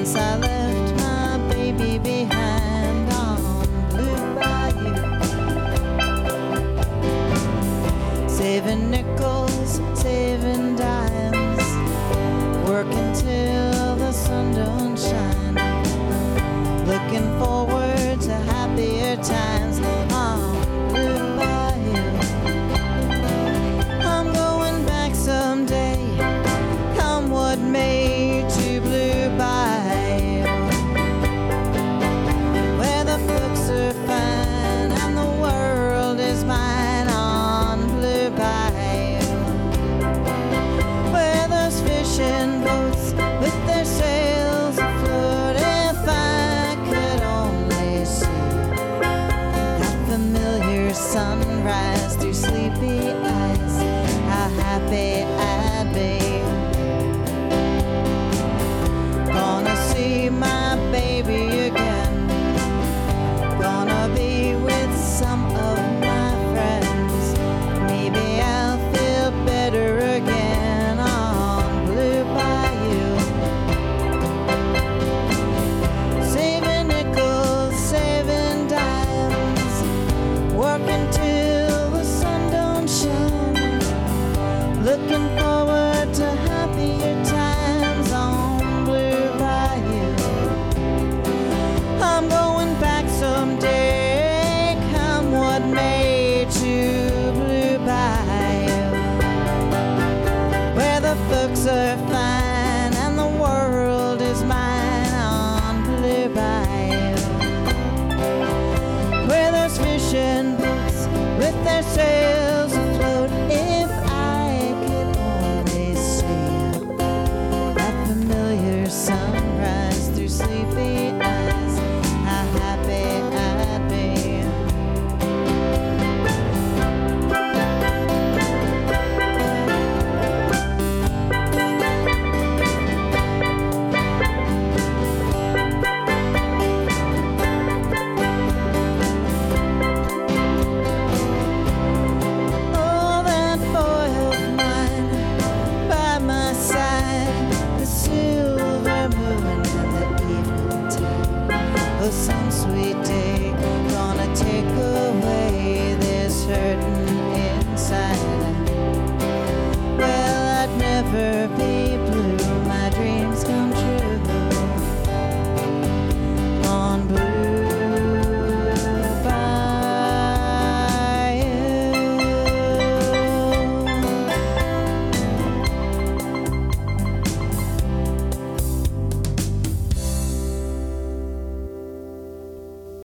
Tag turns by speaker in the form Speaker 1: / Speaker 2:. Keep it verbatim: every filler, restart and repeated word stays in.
Speaker 1: Yes, I left my baby behind on Blue Bayou, saving nickels, saving dimes, working till the sun don't shine, looking forward to happier times on Blue Bayou. I'm going back someday, come what may, to Blue Bayou, where the folks are fine and the world is mine on Blue Bayou, where there's fishing boats with their sails afloat. If I could only see that familiar sunrise through sleepy eyes, how happy I'd be. Gonna see my baby again, gonna be with some of my friends, maybe I'll feel better again on Blue Bayou, saving nickels, saving dimes, working till the sun don't shine, looking forward to happier times on Blue Bayou. I'm going back someday, come what may, to Blue Bayou, where the folks are fine and the world is mine on Blue Bayou, where there's fishing boats with their sails afloat. If I could only see that familiar sunrise through sleepy eyes, how happy I'd be. Oh, that boy of mine by my side, the silver moon and the evening tide. Oh, some sweet day gonna take away this hurting